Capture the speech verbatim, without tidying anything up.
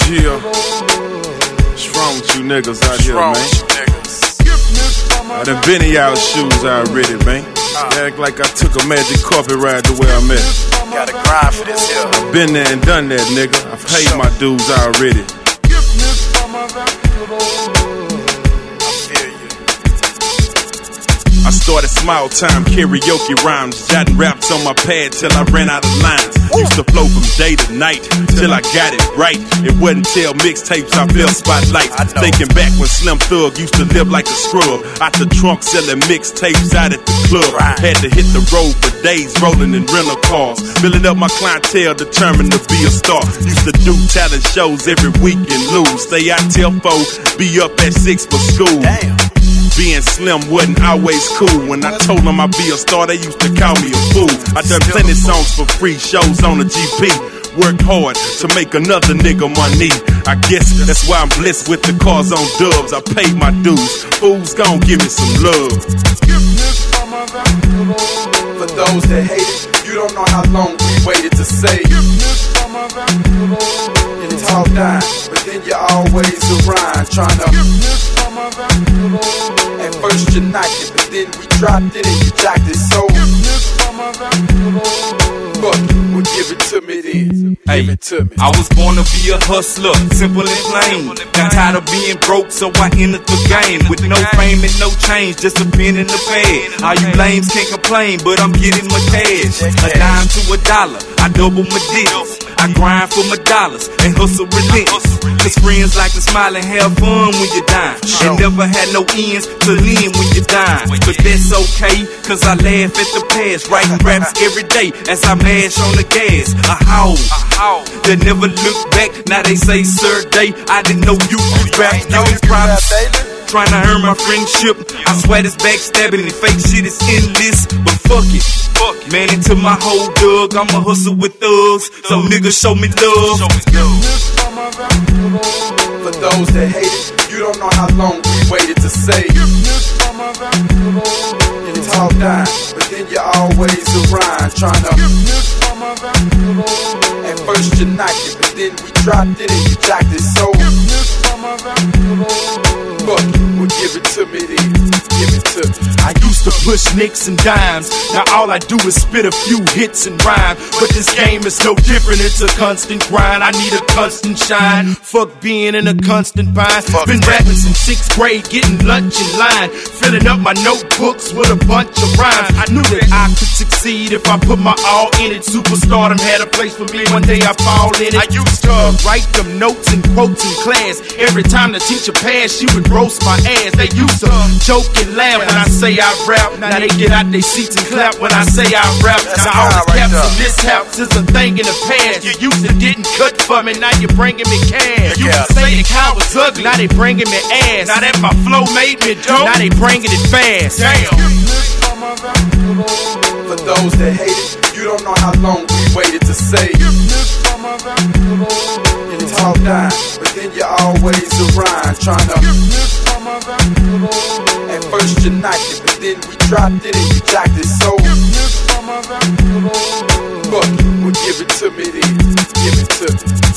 Yeah. What's wrong with you niggas out here, man? I done been in y'all shoes already, man. Uh, Act like I took a magic carpet ride to where I'm at. Gotta grind for this here. I've been there and done that, nigga. I've paid my dues already. I started small time karaoke rhymes, jotting raps on my pad till I ran out of lines. Used to flow from day to night till I got it right. It wasn't till mixtapes I felt spotlight. Thinking back when Slim Thug used to live like a scrub, out the trunk selling mixtapes out at the club. Had to hit the road for days, rolling in rental cars, building up my clientele, determined to be a star. Used to do talent shows every week and lose. Stay out till four, be up at six for school. Damn. Being slim wasn't always cool. When I told them I'd be a star, they used to call me a fool. I done plenty songs for free, shows on the G P. Worked hard to make another nigga money. I guess that's why I'm blessed with the cars on dubs. I paid my dues. Fools gon' give me some love. For those that hate it, you don't know how long we waited to say it. You talk down, but then you always around trying to. At first you knocked it, but then we dropped it and you jacked it so. Fuck it, well give it to me then. Hey, give it to me. I was born to be a hustler, simple and plain. Got tired of being broke, so I entered the game. With no fame and no change, just a pen in the pad. All you lames can't complain, but I'm getting my cash. A dime to a dollar, I double my deals. I grind for my dollars and hustle relentless. Cause friends like to smile and have fun when you're dying, and never had no ends to lean when you're dying. But that's okay, cause I laugh at the past, writing raps every day as I mash on the gas. A hoe that never look back, now they say sir day. I didn't know you could rap, you was props. Trying to earn my friendship, I swear this backstabbing and fake shit is endless. But fuck it, fuck it. Man, into my whole dug, I'ma hustle with thugs, so niggas show me love. For those that hate it, you don't know how long we waited to say it. You talk down, but then you always around trying to. At first you knocked it, but then we dropped it and you jacked it so. Fuck it, well give it to me then. Give it to me. I used to push nicks and dimes, now all I do is spit a few hits and rhyme. But this game is no different, it's a constant grind. I need a constant shine, fuck being in a constant bind. Been rapping since sixth grade, getting lunch in line, filling up my notebooks with a bunch of rhymes. I knew that I could succeed if I put my all in it. Superstardom had a place for me, one day I fall in it. I used to write them notes and quotes in class. Every time the teacher passed, she would roast my ass. They used to joke and laugh when I say I rap. Now they get out their seats and clap when I say I rap. Now all the caps in this house is a thing in the past. You used to didn't cut for me, now you bringing me cash. You used to say the cow was ugly, now they bringing me ass. Now that my flow made me dope, now they bringing it fast. Damn. For those that hate it, you don't know how long we waited to say it. You talk down, but then you always around trying to. At first you knocked it, but then we dropped it and you jacked it so. Fuck it, well give it to me then. Give it to me.